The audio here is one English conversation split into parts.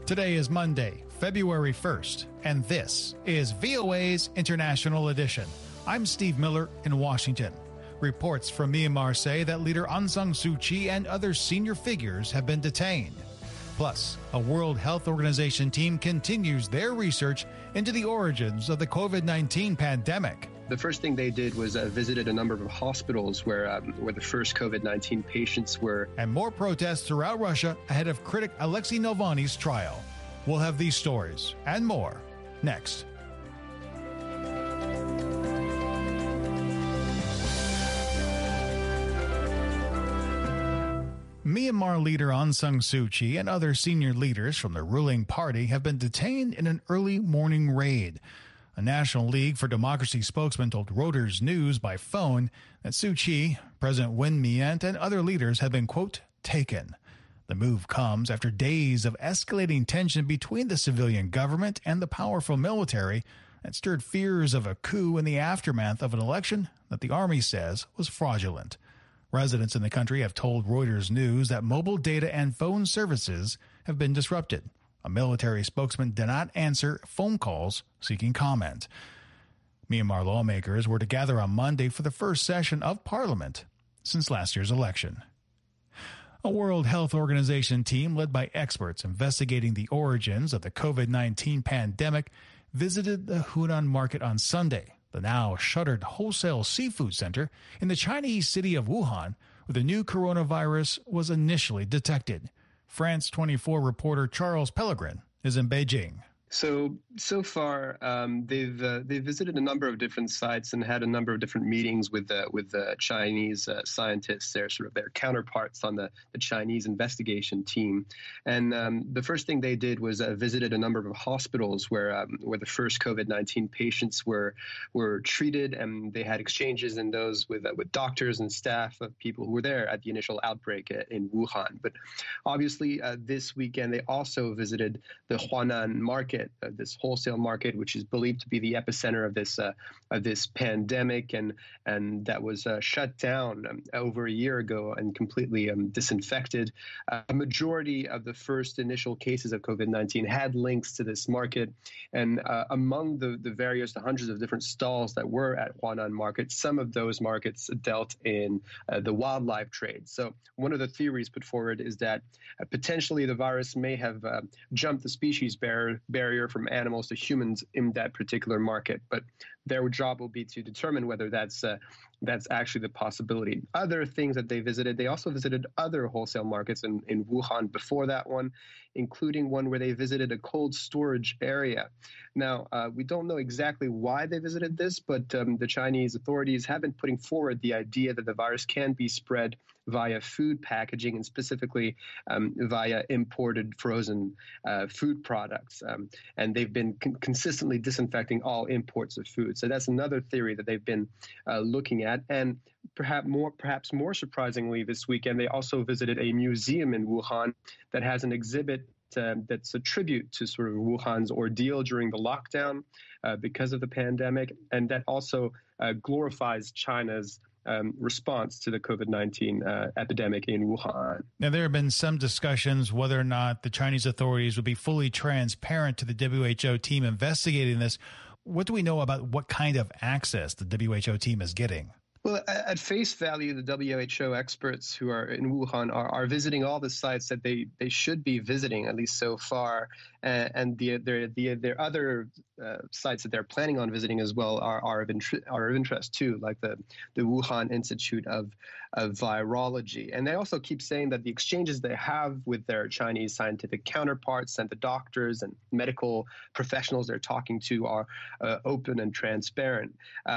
Today is Monday, February 1st, and this is VOA's International Edition. I'm Steve Miller in Washington. Reports from Myanmar say that leader Aung San Suu Kyi and other senior figures have been detained. Plus, a World Health Organization team continues their research into the origins of the COVID-19 pandemic. The first thing they did was visited a number of hospitals where the first COVID-19 patients were. And more protests throughout Russia ahead of critic Alexei Navalny's trial. We'll have these stories and more next. Myanmar leader Aung San Suu Kyi and other senior leaders from the ruling party have been detained in an early morning raid. A National League for Democracy spokesman told Reuters News by phone that Suu Kyi, President Win Myint, and other leaders have been, quote, taken. The move comes after days of escalating tension between the civilian government and the powerful military that stirred fears of a coup in the aftermath of an election that the army says was fraudulent. Residents in the country have told Reuters News that mobile data and phone services have been disrupted. A military spokesman did not answer phone calls seeking comment. Myanmar lawmakers were to gather on Monday for the first session of Parliament since last year's election. A World Health Organization team led by experts investigating the origins of the COVID-19 pandemic visited the Hunan market on Sunday, the now shuttered wholesale seafood center in the Chinese city of Wuhan, where the new coronavirus was initially detected. France 24 reporter Charles Pellegrin is in Beijing. So far, they've visited a number of different sites and had a number of different meetings with the Chinese scientists, their counterparts on the Chinese investigation team. And the first thing they did was visited a number of hospitals where the first COVID-19 patients were treated, and they had exchanges in those with doctors and staff of people who were there at the initial outbreak in Wuhan. But obviously, this weekend they also visited the Huanan market. This wholesale market, which is believed to be the epicenter of this pandemic, and that was shut down over a year ago and completely disinfected. A majority of the first initial cases of COVID-19 had links to this market, and among the hundreds of different stalls that were at Huanan Market, some of those markets dealt in the wildlife trade. So one of the theories put forward is that potentially the virus may have jumped the species barrier from animals to humans in that particular market, but their job will be to determine whether that's actually the possibility. Other things that they visited, they also visited other wholesale markets in Wuhan before that one, including one where they visited a cold storage area. Now, we don't know exactly why they visited this, but the Chinese authorities have been putting forward the idea that the virus can be spread via food packaging, and specifically via imported frozen food products. And they've been consistently disinfecting all imports of food. So that's another theory that they've been looking at. And perhaps more surprisingly, this weekend, they also visited a museum in Wuhan that has an exhibit that's a tribute to sort of Wuhan's ordeal during the lockdown because of the pandemic. And that also glorifies China's response to the COVID-19 epidemic in Wuhan. Now, there have been some discussions whether or not the Chinese authorities would be fully transparent to the WHO team investigating this. What do we know about what kind of access the WHO team is getting? Well, at face value, the WHO experts who are in Wuhan are visiting all the sites that they should be visiting, at least so far. And their other sites that they're planning on visiting as well are of interest too, like the Wuhan Institute of Virology. And they also keep saying that the exchanges they have with their Chinese scientific counterparts and the doctors and medical professionals they're talking to are open and transparent.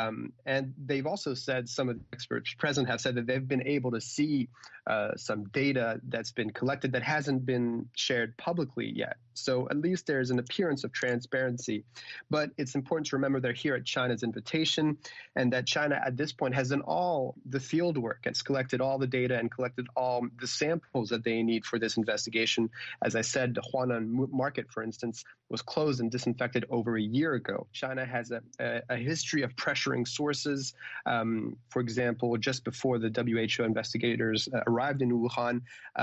And they've also said, some of the experts present have said that they've been able to see some data that's been collected that hasn't been shared publicly yet. So at least there's an appearance of transparency. But it's important to remember they're here at China's invitation, and that China at this point has done all the field work. It's collected all the data and collected all the samples that they need for this investigation. As I said, the Huanan market, for instance, was closed and disinfected over a year ago. China has a history of pressuring sources. For example, just before the WHO investigators arrived in Wuhan,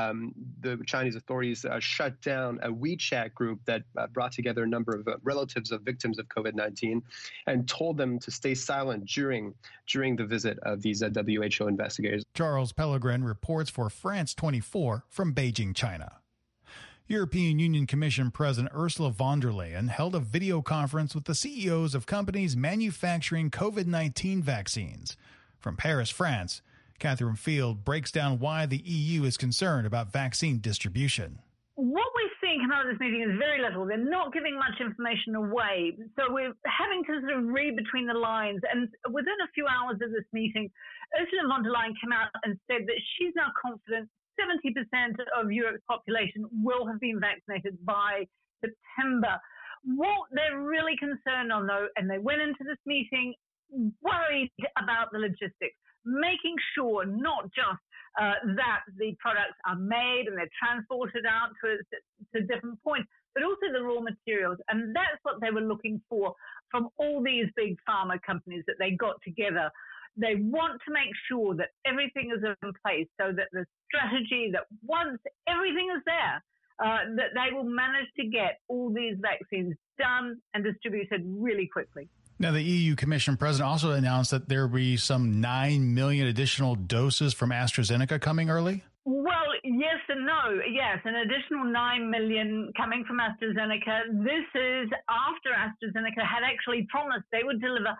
the Chinese authorities shut down a WeChat group that brought together a number of relatives of victims of COVID-19 and told them to stay silent during the visit of these WHO investigators. Charles Pellegrin reports for France 24 from Beijing, China. European Union Commission President Ursula von der Leyen held a video conference with the CEOs of companies manufacturing COVID-19 vaccines. From Paris, France, Catherine Field breaks down why the EU is concerned about vaccine distribution. What we're seeing come out of this meeting is very little. They're not giving much information away. So we're having to sort of read between the lines. And within a few hours of this meeting, Ursula von der Leyen came out and said that she's now confident 70% of Europe's population will have been vaccinated by September. What they're really concerned on, though, and they went into this meeting worried about the logistics, making sure not just that the products are made and they're transported out to different points, but also the raw materials. And that's what they were looking for from all these big pharma companies that they got together. They want to make sure that everything is in place so that the strategy that once everything is there, that they will manage to get all these vaccines done and distributed really quickly. Now, the EU Commission President also announced that there will be some 9 million additional doses from AstraZeneca coming early. Well, yes and no. Yes, an additional 9 million coming from AstraZeneca. This is after AstraZeneca had actually promised they would deliver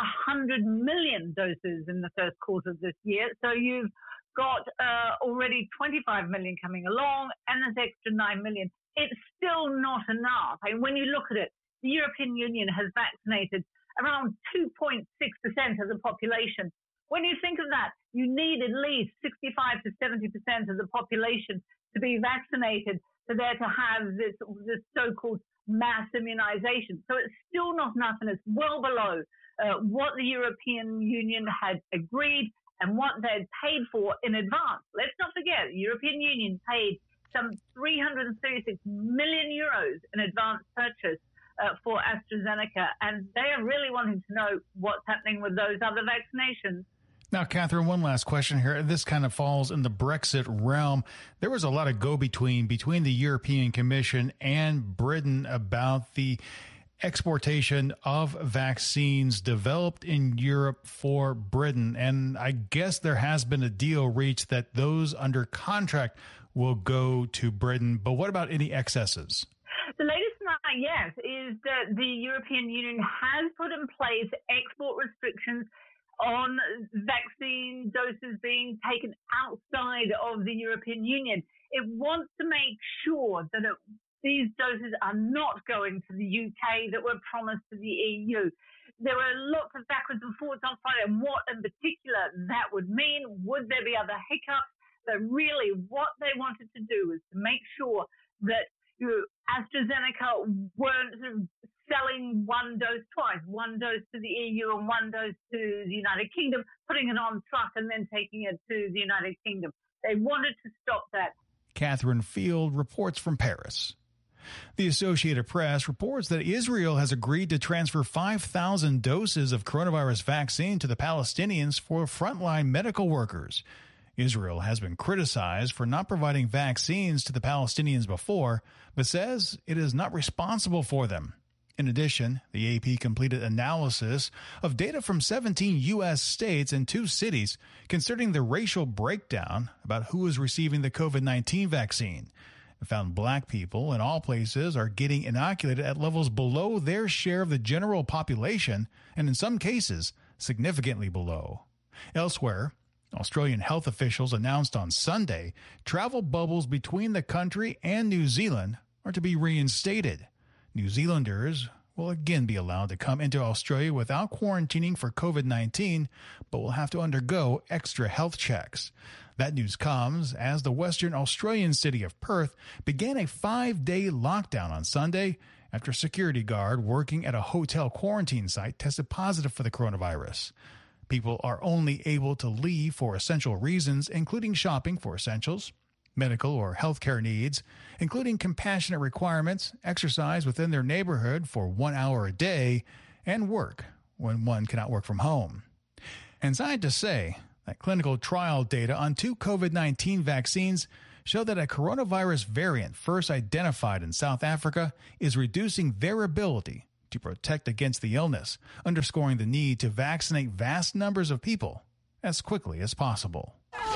100 million doses in the first quarter of this year. So you've got already 25 million coming along and this extra 9 million. It's still not enough. And when you look at it, the European Union has vaccinated around 2.6% of the population. When you think of that, you need at least 65 to 70% of the population to be vaccinated for there to have this so-called mass immunization. So it's still not enough, and it's well below what the European Union had agreed and what they'd paid for in advance. Let's not forget, the European Union paid some 336 million euros in advance purchase for AstraZeneca, and they are really wanting to know what's happening with those other vaccinations. Now, Catherine, one last question here. This kind of falls in the Brexit realm. There was a lot of go-between between the European Commission and Britain about the exportation of vaccines developed in Europe for Britain. And I guess there has been a deal reached that those under contract will go to Britain. But what about any excesses? The latest yes, is that the European Union has put in place export restrictions on vaccine doses being taken outside of the European Union. It wants to make sure that these doses are not going to the UK that were promised to the EU. There were lots of backwards and forwards on Friday and what in particular that would mean. Would there be other hiccups? But really what they wanted to do was to make sure that AstraZeneca weren't sort of selling one dose twice, one dose to the EU and one dose to the United Kingdom, putting it on truck and then taking it to the United Kingdom. They wanted to stop that. Catherine Field reports from Paris. The Associated Press reports that Israel has agreed to transfer 5,000 doses of coronavirus vaccine to the Palestinians for frontline medical workers. Israel has been criticized for not providing vaccines to the Palestinians before, but says it is not responsible for them. In addition, the AP completed analysis of data from 17 U.S. states and 2 cities concerning the racial breakdown about who is receiving the COVID-19 vaccine. It found black people in all places are getting inoculated at levels below their share of the general population, and in some cases, significantly below. Elsewhere, Australian health officials announced on Sunday travel bubbles between the country and New Zealand are to be reinstated. New Zealanders will again be allowed to come into Australia without quarantining for COVID-19, but will have to undergo extra health checks. That news comes as the Western Australian city of Perth began a 5-day lockdown on Sunday after a security guard working at a hotel quarantine site tested positive for the coronavirus. People are only able to leave for essential reasons, including shopping for essentials, medical or healthcare needs, including compassionate requirements, exercise within their neighborhood for 1 hour a day, and work when one cannot work from home. And scientists say that clinical trial data on 2 COVID-19 vaccines show that a coronavirus variant first identified in South Africa is reducing their ability to protect against the illness, underscoring the need to vaccinate vast numbers of people as quickly as possible.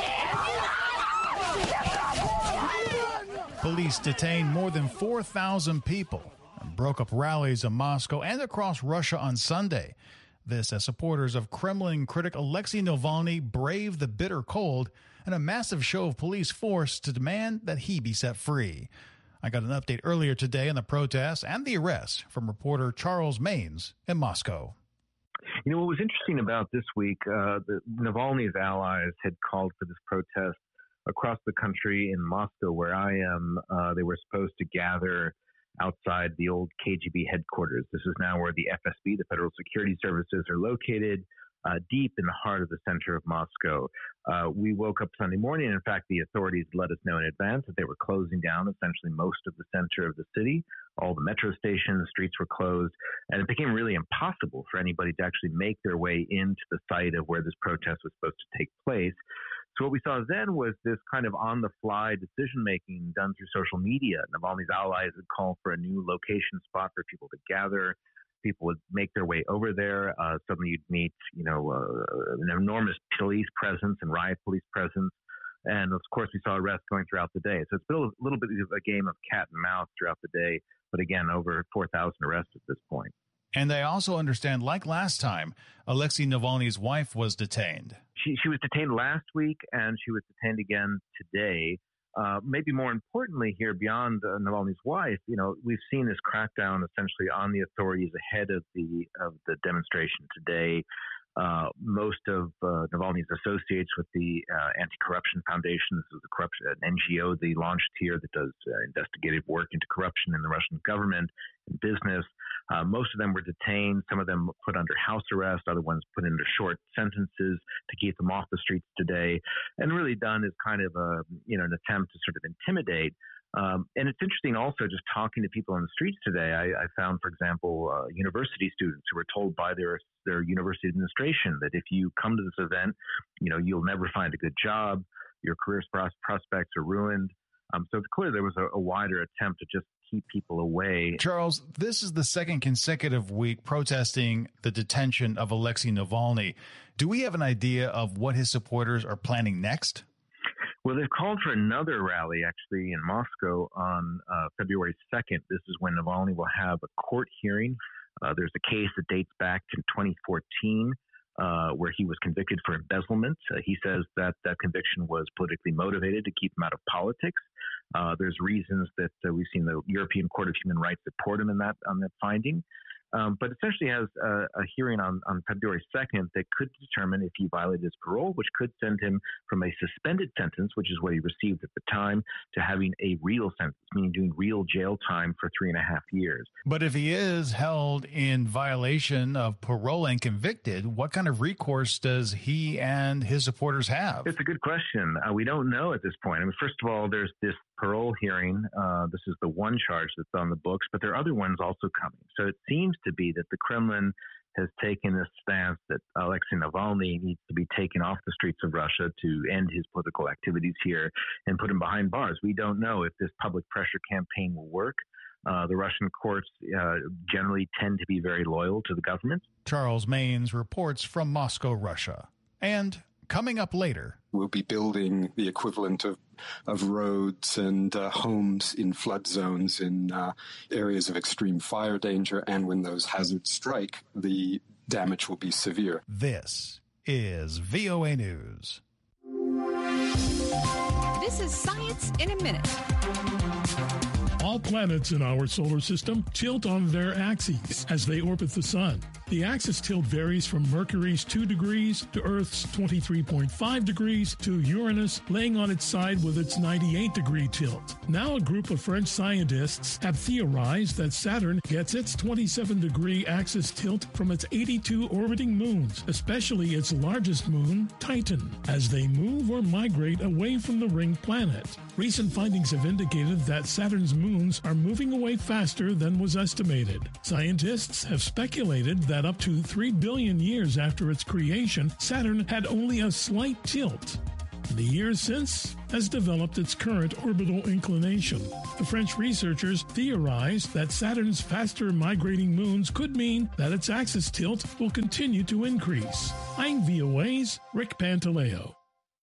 Police detained more than 4,000 people and broke up rallies in Moscow and across Russia on Sunday. This as supporters of Kremlin critic Alexei Navalny braved the bitter cold and a massive show of police force to demand that he be set free. I got an update earlier today on the protests and the arrest from reporter Charles Maynes in Moscow. You know, what was interesting about this week, Navalny's allies had called for this protest across the country. In Moscow, where I am, they were supposed to gather outside the old KGB headquarters. This is now where the FSB, the Federal Security Services, are located, deep in the heart of the center of Moscow. We woke up Sunday morning, and in fact, the authorities let us know in advance that they were closing down essentially most of the center of the city. All the metro stations, streets were closed, and it became really impossible for anybody to actually make their way into the site of where this protest was supposed to take place. So what we saw then was this kind of on-the-fly decision-making done through social media. Navalny's allies had called for a new location spot for people to gather. People would make their way over there. Suddenly you'd meet, an enormous police presence and riot police presence. And, of course, we saw arrests going throughout the day. So it's been a little bit of a game of cat and mouse throughout the day. But, again, over 4,000 arrests at this point. And I also understand, like last time, Alexei Navalny's wife was detained. She was detained last week, and she was detained again today. Maybe more importantly here, beyond Navalny's wife, we've seen this crackdown essentially on the authorities ahead of the demonstration today. Most of Navalny's associates with the Anti-Corruption Foundation, this is an NGO they launched here that does investigative work into corruption in the Russian government and business. Most of them were detained, some of them put under house arrest, other ones put under short sentences to keep them off the streets today, and really done as kind of an attempt to sort of intimidate. And it's interesting also just talking to people on the streets today. I found, for example, university students who were told by their university administration that if you come to this event, you'll never find a good job, your career prospects are ruined. So it's clear there was a wider attempt to just keep people away. Charles, this is the second consecutive week protesting the detention of Alexei Navalny. Do we have an idea of what his supporters are planning next? Well, they've called for another rally, actually, in Moscow on February 2nd. This is when Navalny will have a court hearing. There's a case that dates back to 2014 where he was convicted for embezzlement. He says that conviction was politically motivated to keep him out of politics. There's reasons that we've seen the European Court of Human Rights support him on that finding. But essentially has a hearing on February 2nd that could determine if he violated his parole, which could send him from a suspended sentence, which is what he received at the time, to having a real sentence, meaning doing real jail time for 3.5 years. But if he is held in violation of parole and convicted, what kind of recourse does he and his supporters have? It's a good question. We don't know at this point. I mean, first of all, there's this parole hearing. This is the one charge that's on the books, but there are other ones also coming. So it seems to be that the Kremlin has taken this stance that Alexei Navalny needs to be taken off the streets of Russia to end his political activities here and put him behind bars. We don't know if this public pressure campaign will work. The Russian courts generally tend to be very loyal to the government. Charles Maynes reports from Moscow, Russia. And coming up later, we'll be building the equivalent of roads and homes in flood zones in areas of extreme fire danger. And when those hazards strike, the damage will be severe. This is VOA News. This is Science in a Minute. All planets in our solar system tilt on their axes as they orbit the sun. The axis tilt varies from Mercury's 2 degrees to Earth's 23.5 degrees to Uranus laying on its side with its 98-degree tilt. Now a group of French scientists have theorized that Saturn gets its 27-degree axis tilt from its 82 orbiting moons, especially its largest moon, Titan, as they move or migrate away from the ring planet. Recent findings have indicated that Saturn's moons are moving away faster than was estimated. Scientists have speculated that up to 3 billion years after its creation, Saturn had only a slight tilt. The years since has developed its current orbital inclination. The French researchers theorized that Saturn's faster migrating moons could mean that its axis tilt will continue to increase. I'm VOA's Rick Pantaleo.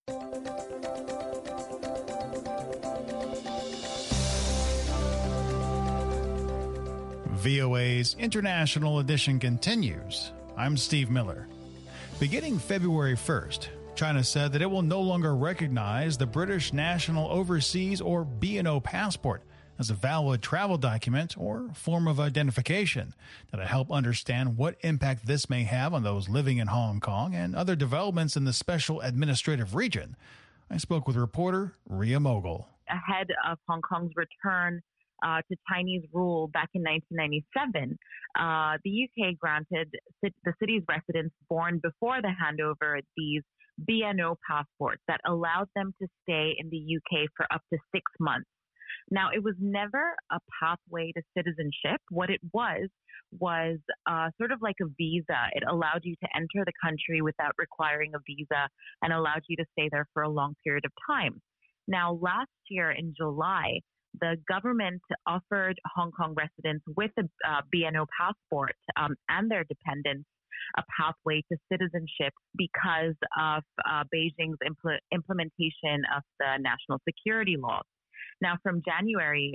VOA's International Edition continues. I'm Steve Miller. Beginning February 1st, China said that it will no longer recognize the British National Overseas or B&O passport as a valid travel document or form of identification. Now, to help understand what impact this may have on those living in Hong Kong and other developments in the Special Administrative Region, I spoke with reporter Ria Mogul. Ahead of Hong Kong's return to Chinese rule back in 1997, the UK granted the city's residents born before the handover these BNO passports that allowed them to stay in the UK for up to 6 months. Now, it was never a pathway to citizenship. What it was sort of like a visa. It allowed you to enter the country without requiring a visa and allowed you to stay there for a long period of time. Now, last year in July, the government offered Hong Kong residents with a BNO passport and their dependents a pathway to citizenship because of Beijing's implementation of the national security laws. Now, from January,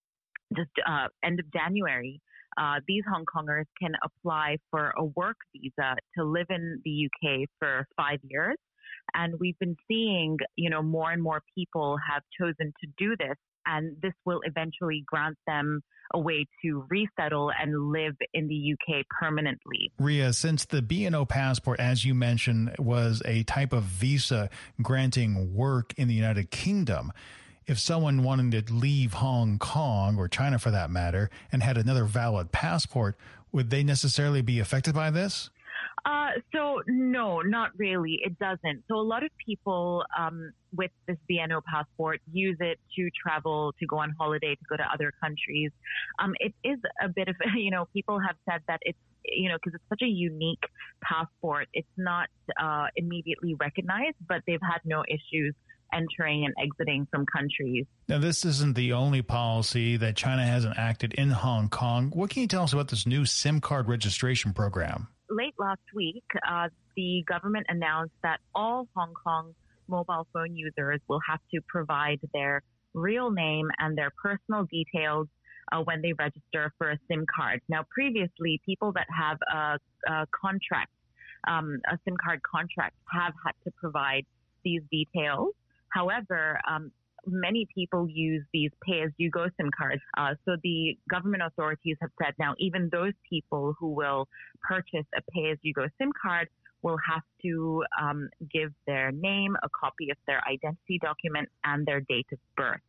end of January, these Hong Kongers can apply for a work visa to live in the UK for 5 years. And we've been seeing, more and more people have chosen to do this. And this will eventually grant them a way to resettle and live in the UK permanently. Ria, since the B&O passport, as you mentioned, was a type of visa granting work in the United Kingdom, if someone wanted to leave Hong Kong, or China for that matter, and had another valid passport, would they necessarily be affected by this? So no, not really. It doesn't. So a lot of people with this BNO passport use it to travel, to go on holiday, to go to other countries. It is a bit of, people have said that it's, because it's such a unique passport, it's not immediately recognized, but they've had no issues entering and exiting from countries. Now, this isn't the only policy that China has enacted in Hong Kong. What can you tell us about this new SIM card registration program? Late last week, the government announced that all Hong Kong mobile phone users will have to provide their real name and their personal details when they register for a SIM card. Now, previously, people that have a contract, a SIM card contract, have had to provide these details. However, many people use these pay-as-you-go SIM cards. So the government authorities have said now even those people who will purchase a pay-as-you-go SIM card will have to give their name, a copy of their identity document, and their date of birth.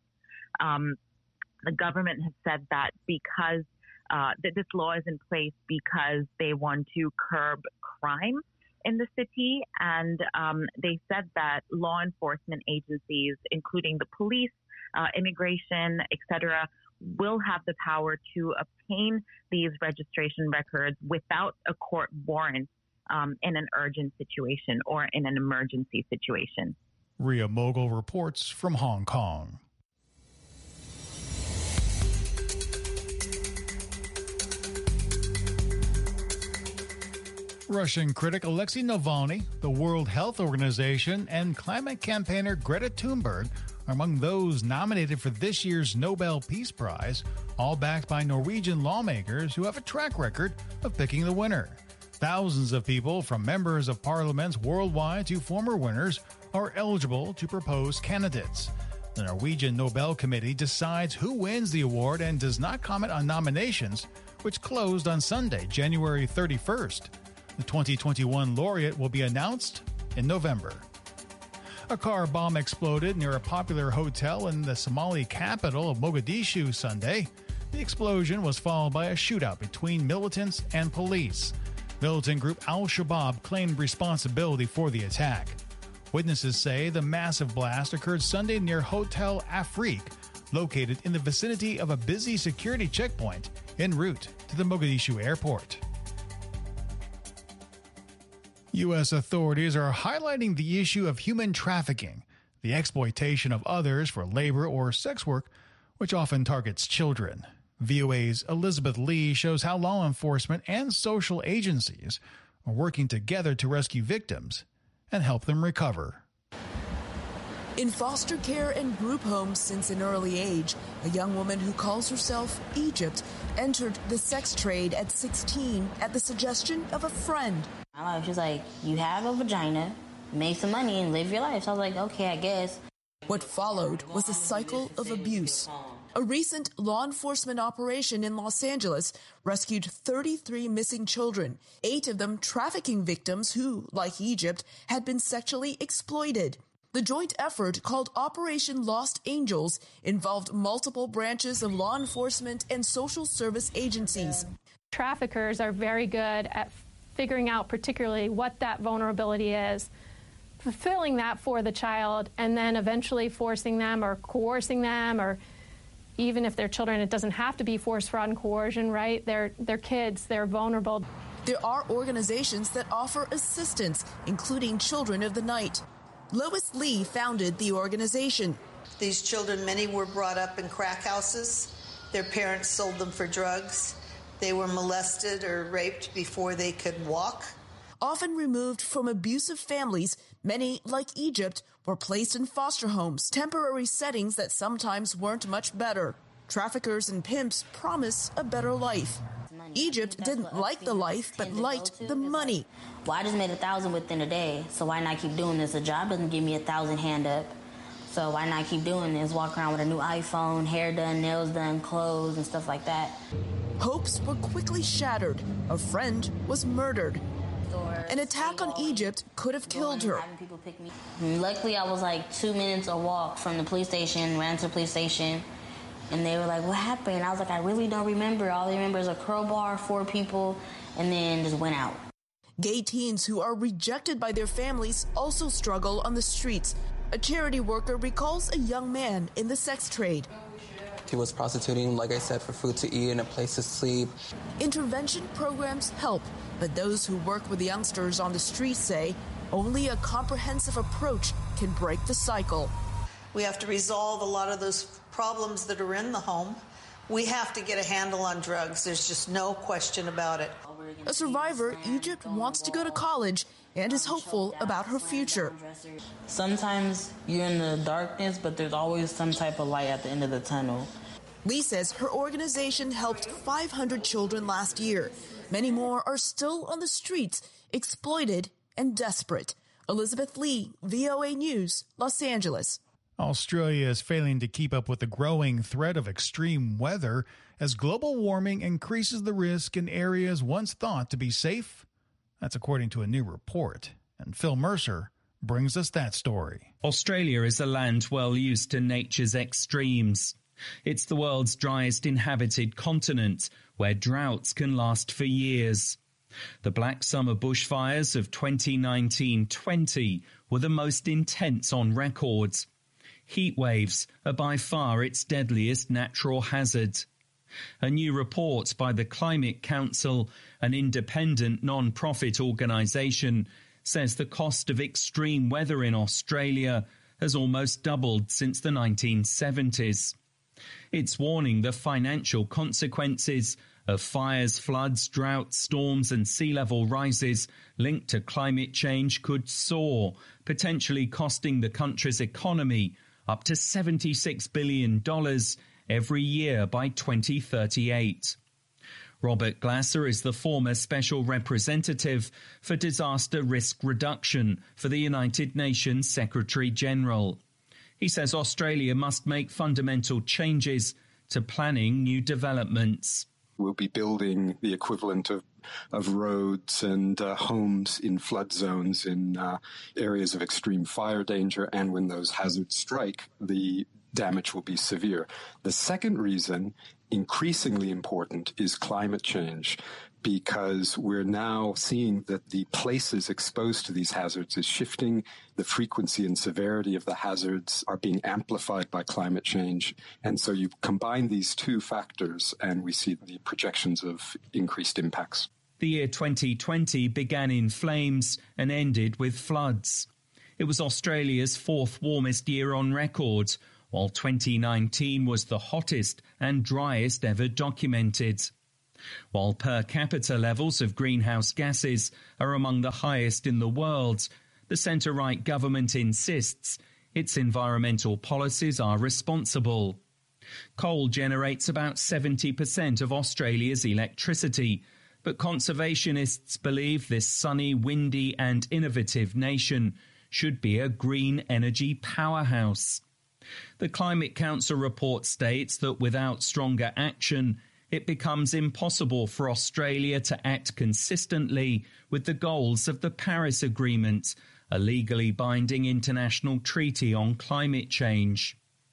The government has said that because that this law is in place because they want to curb crime in the city, and they said that law enforcement agencies, including the police, immigration, etc., will have the power to obtain these registration records without a court warrant in an urgent situation or in an emergency situation. Ria Mogul reports from Hong Kong. Russian critic Alexei Navalny, the World Health Organization, and climate campaigner Greta Thunberg are among those nominated for this year's Nobel Peace Prize, all backed by Norwegian lawmakers who have a track record of picking the winner. Thousands of people, from members of parliaments worldwide to former winners, are eligible to propose candidates. The Norwegian Nobel Committee decides who wins the award and does not comment on nominations, which closed on Sunday, January 31st. The 2021 laureate will be announced in November. A car bomb exploded near a popular hotel in the Somali capital of Mogadishu Sunday. The explosion was followed by a shootout between militants and police. Militant group Al-Shabaab claimed responsibility for the attack. Witnesses say the massive blast occurred Sunday near Hotel Afrique, located in the vicinity of a busy security checkpoint en route to the Mogadishu airport. U.S. authorities are highlighting the issue of human trafficking, the exploitation of others for labor or sex work, which often targets children. VOA's Elizabeth Lee shows how law enforcement and social agencies are working together to rescue victims and help them recover. In foster care and group homes since an early age, a young woman who calls herself Egypt entered the sex trade at 16 at the suggestion of a friend. She's like, you have a vagina, make some money and live your life. So I was like, okay, I guess. What followed was a cycle of abuse. A recent law enforcement operation in Los Angeles rescued 33 missing children, 8 of them trafficking victims who, like Egypt, had been sexually exploited. The joint effort, called Operation Lost Angels, involved multiple branches of law enforcement and social service agencies. Traffickers are very good at figuring out particularly what that vulnerability is, fulfilling that for the child, and then eventually forcing them or coercing them, or even if they're children, it doesn't have to be force, fraud, and coercion, right? They're kids, they're vulnerable. There are organizations that offer assistance, including Children of the Night. Lois Lee founded the organization. These children, many were brought up in crack houses. Their parents sold them for drugs. They were molested or raped before they could walk. Often removed from abusive families, many, like Egypt, were placed in foster homes, temporary settings that sometimes weren't much better. Traffickers and pimps promise a better life. Egypt didn't like the life, but liked the money. Well, I just made $1,000 within a day, so why not keep doing this? A job doesn't give me $1,000 hand up, so why not keep doing this? Walk around with a new iPhone, hair done, nails done, clothes, and stuff like that. Hopes were quickly shattered. A friend was murdered. An attack on Egypt could have killed her. Luckily, I was like 2 minutes a walk from the police station, ran to the police station, and they were like, what happened? I was like, I really don't remember. All I remember is a crowbar, 4 people, and then just went out. Gay teens who are rejected by their families also struggle on the streets. A charity worker recalls a young man in the sex trade. He was prostituting, like I said, for food to eat and a place to sleep. Intervention programs help, but those who work with youngsters on the street say only a comprehensive approach can break the cycle. We have to resolve a lot of those problems that are in the home. We have to get a handle on drugs. There's just no question about it. A survivor, Egypt wants to go to college and is hopeful about her future. Sometimes you're in the darkness, but there's always some type of light at the end of the tunnel. Lee says her organization helped 500 children last year. Many more are still on the streets, exploited and desperate. Elizabeth Lee, VOA News, Los Angeles. Australia is failing to keep up with the growing threat of extreme weather as global warming increases the risk in areas once thought to be safe. That's according to a new report. And Phil Mercer brings us that story. Australia is a land well used to nature's extremes. It's the world's driest inhabited continent, where droughts can last for years. The Black Summer bushfires of 2019-20 were the most intense on record. Heat waves are by far its deadliest natural hazard. A new report by the Climate Council, an independent non-profit organisation, says the cost of extreme weather in Australia has almost doubled since the 1970s. It's warning the financial consequences of fires, floods, droughts, storms and sea level rises linked to climate change could soar, potentially costing the country's economy up to $76 billion every year by 2038. Robert Glasser is the former Special Representative for Disaster Risk Reduction for the United Nations Secretary-General. He says Australia must make fundamental changes to planning new developments. We'll be building the equivalent of roads and homes in flood zones in areas of extreme fire danger, and when those hazards strike, the damage will be severe. The second reason, increasingly important, is climate change, because we're now seeing that the places exposed to these hazards is shifting. The frequency and severity of the hazards are being amplified by climate change. And so you combine these two factors and we see the projections of increased impacts. The year 2020 began in flames and ended with floods. It was Australia's fourth warmest year on record, while 2019 was the hottest and driest ever documented. While per capita levels of greenhouse gases are among the highest in the world, the centre-right government insists its environmental policies are responsible. Coal generates about 70% of Australia's electricity, but conservationists believe this sunny, windy and innovative nation should be a green energy powerhouse. The Climate Council report states that without stronger action, it becomes impossible for Australia to act consistently with the goals of the Paris Agreement, a legally binding international treaty on climate change.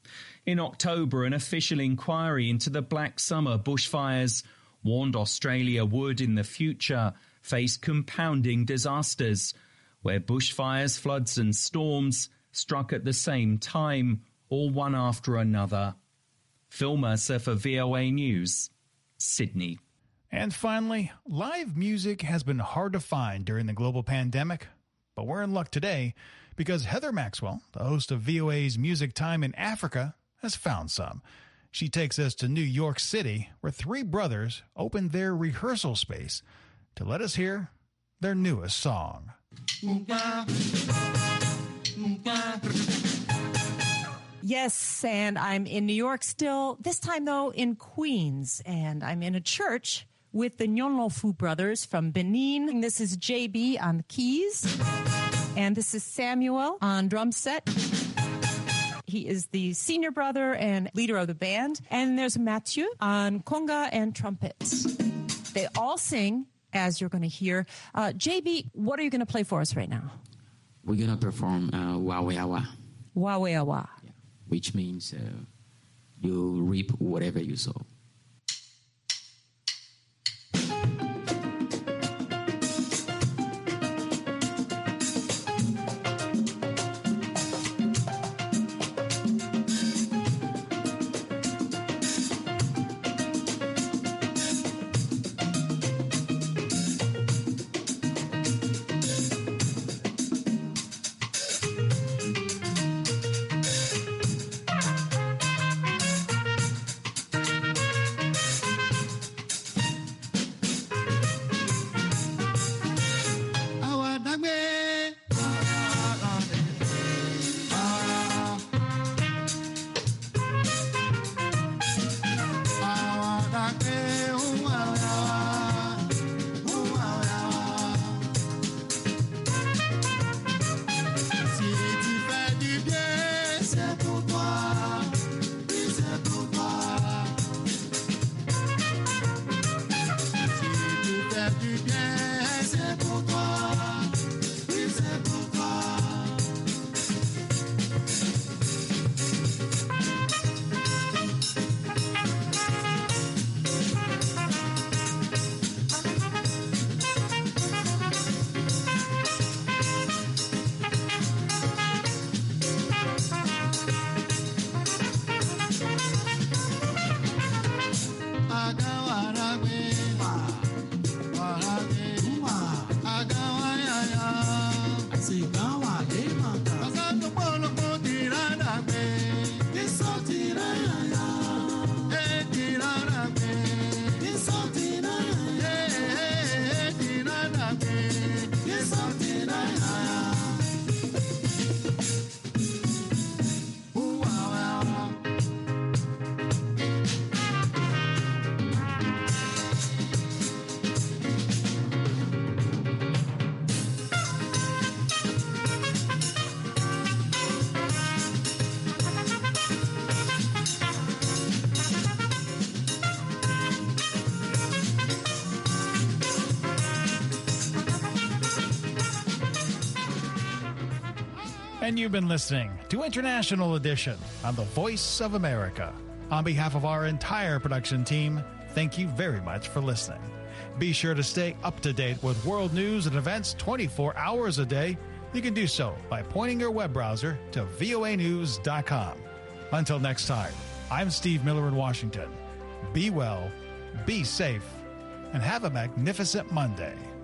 In October, an official inquiry into the Black Summer bushfires warned Australia would, in the future, face compounding disasters, where bushfires, floods and storms struck at the same time, all one after another. Phil Mercer for VOA News, Sydney. And finally, live music has been hard to find during the global pandemic, but we're in luck today because Heather Maxwell, the host of VOA's Music Time in Africa, has found some. She takes us to New York City, where three brothers opened their rehearsal space to let us hear their newest song. Yes, and I'm in New York still, this time, though, in Queens. And I'm in a church with the Nyonlofu brothers from Benin. This is JB on the keys. And this is Samuel on drum set. He is the senior brother and leader of the band. And there's Mathieu on conga and trumpets. They all sing, as you're going to hear. JB, what are you going to play for us right now? We're going to perform Waweawa. Waweawa. Which means you reap whatever you sow. And you've been listening to International Edition on the Voice of America. On behalf of our entire production team, thank you very much for listening. Be sure to stay up to date with world news and events 24 hours a day. You can do so by pointing your web browser to voanews.com. Until next time, I'm Steve Miller in Washington. Be well, be safe, and have a magnificent Monday.